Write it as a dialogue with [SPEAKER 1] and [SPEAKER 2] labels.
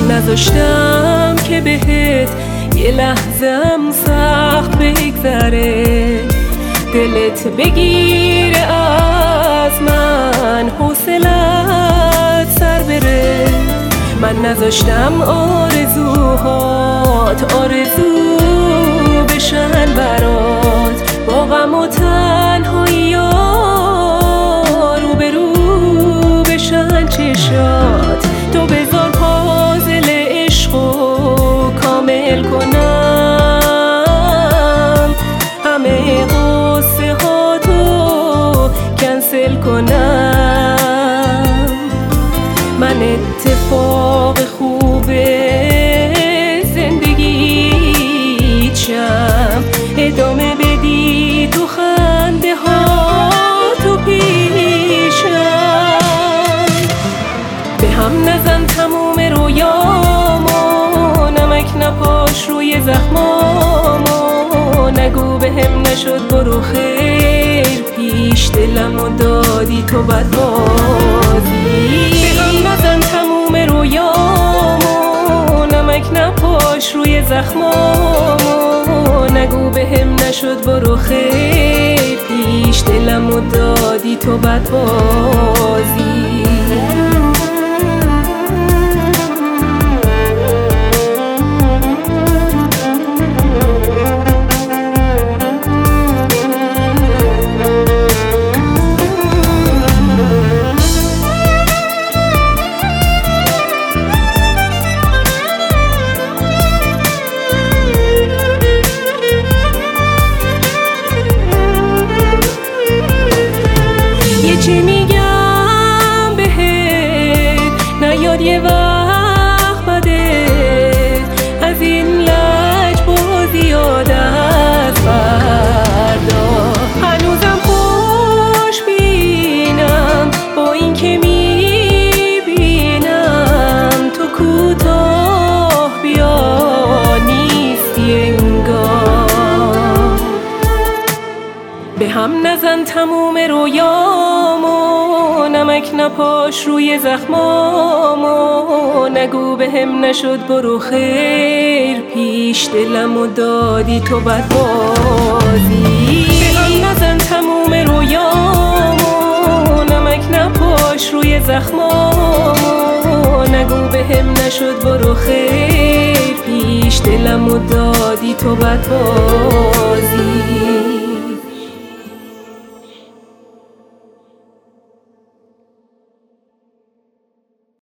[SPEAKER 1] نذاشتم که بهت یه لحظم سخت بگذره، دلت بگیره از من، حوصلت سر بره. من نذاشتم آرزوهات آرزو بشن برات، با غم و تنهایی روبرو بشن چشات. تو بذار پازل عشقو کامل کنم، همه قصه هاتو کنسل کنم. من اتفاق خوب زندگیتم، ادامه بدی تو خنده ها تو پیشم. به هم نزن تموم رویامو، نمک نپاش روی زخمامو، نگو به هم نشد برو خیر پیش، دلمو دادی تو بدبازی. به هم نزن تموم رویامو، نمک نپاش روی زخمامو، نگو به هم نشد برو خیر پیش، دلمو دادی تو بدبازی. چی میگم بهت نیاد یه وقت بده، از این لجبازی یاد از فردا. هنوزم خوش بینم با این که میبینم تو کوتاه بیا نیستی انگار. به هم نزن تموم رویامو، نمک نپاش روی زخمامو، نگو به هم نشد برو خیر پیش، دلمو دادی تو بدبازی. به هم نزن تموم رویامو، نمک نپاش روی زخمامو، نگو به هم نشد برو خیر پیش، دلمو دادی تو بدبازی.